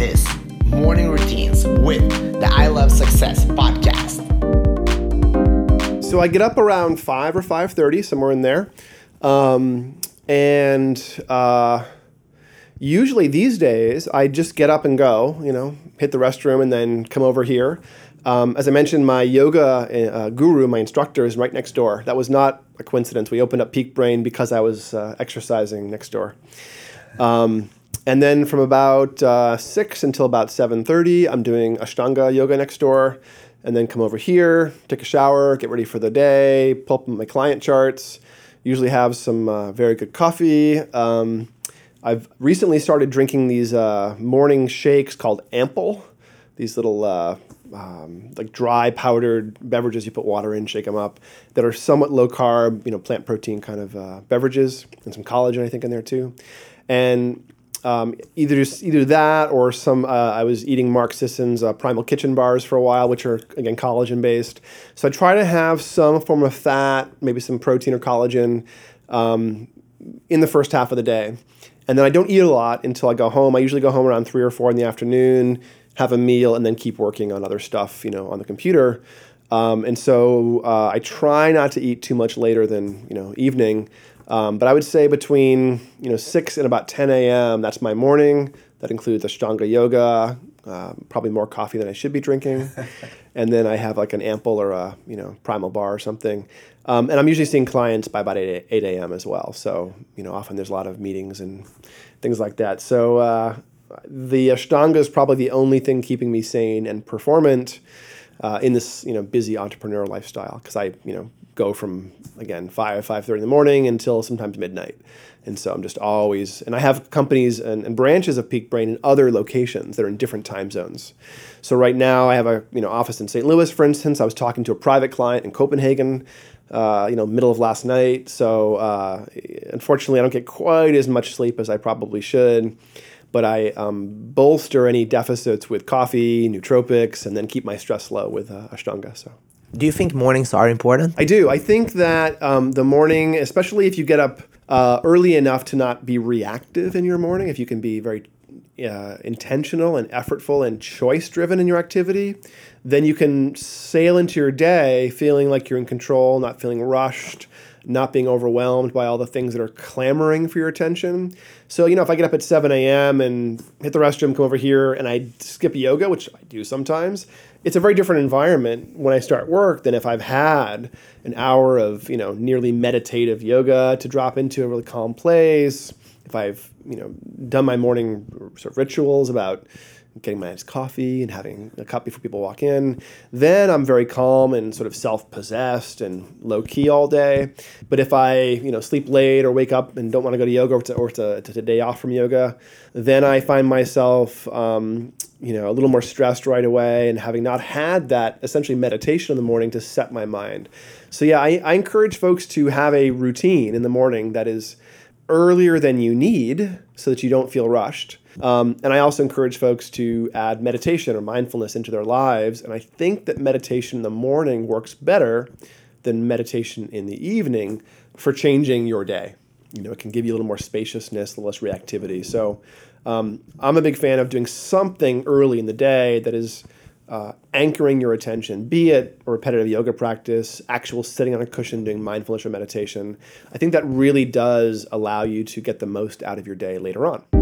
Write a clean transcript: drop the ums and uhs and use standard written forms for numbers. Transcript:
is Morning Routines with the I Love Success podcast. So I get up around 5 or 5:30, somewhere in there. Usually these days, I just get up and go, hit the restroom and then come over here. As I mentioned, my yoga guru, my instructor, is right next door. That was not a coincidence. We opened up Peak Brain because I was exercising next door. And then from about 6 until about 7:30, I'm doing Ashtanga yoga next door. And then come over here, take a shower, get ready for the day, pull up my client charts, usually have some very good coffee. I've recently started drinking these morning shakes called Ample, these little like dry powdered beverages you put water in, shake them up, that are somewhat low carb, plant protein kind of beverages, and some collagen I think in there too. And either that or some. I was eating Mark Sisson's Primal Kitchen bars for a while, which are again collagen based. So I try to have some form of fat, maybe some protein or collagen, in the first half of the day, and then I don't eat a lot until I go home. I usually go home around 3 or 4 in the afternoon, have a meal, and then keep working on other stuff, on the computer. And so I try not to eat too much later than evening. But I would say between 6 and about 10 a.m. that's my morning. That includes Ashtanga yoga, probably more coffee than I should be drinking, and then I have like an Ample or a Primal bar or something. And I'm usually seeing clients by about 8 a.m. as well. So often there's a lot of meetings and things like that. So the Ashtanga is probably the only thing keeping me sane and performant in this busy entrepreneurial lifestyle, because I go from, again, 5:30 in the morning until sometimes midnight. And so I'm just always, and I have companies and branches of Peak Brain in other locations that are in different time zones. So right now I have a office in St. Louis, for instance. I was talking to a private client in Copenhagen, middle of last night. So unfortunately I don't get quite as much sleep as I probably should. But I bolster any deficits with coffee, nootropics, and then keep my stress low with Ashtanga. So, do you think mornings are important? I do. I think that the morning, especially if you get up early enough to not be reactive in your morning, if you can be very intentional and effortful and choice-driven in your activity, then you can sail into your day feeling like you're in control, not feeling rushed, not being overwhelmed by all the things that are clamoring for your attention. So, if I get up at 7 a.m. and hit the restroom, come over here, and I skip yoga, which I do sometimes, it's a very different environment when I start work than if I've had an hour of, nearly meditative yoga to drop into a really calm place. If I've, done my morning sort of rituals about getting my nice coffee and having a cup before people walk in, then I'm very calm and sort of self-possessed and low-key all day. But if I, sleep late or wake up and don't want to go to yoga or to a day off from yoga, then I find myself, a little more stressed right away, and having not had that essentially meditation in the morning to set my mind. So yeah, I encourage folks to have a routine in the morning that is earlier than you need so that you don't feel rushed. And I also encourage folks to add meditation or mindfulness into their lives. And I think that meditation in the morning works better than meditation in the evening for changing your day. It can give you a little more spaciousness, a little less reactivity. So I'm a big fan of doing something early in the day that is anchoring your attention, be it a repetitive yoga practice, actual sitting on a cushion doing mindfulness or meditation. I think that really does allow you to get the most out of your day later on.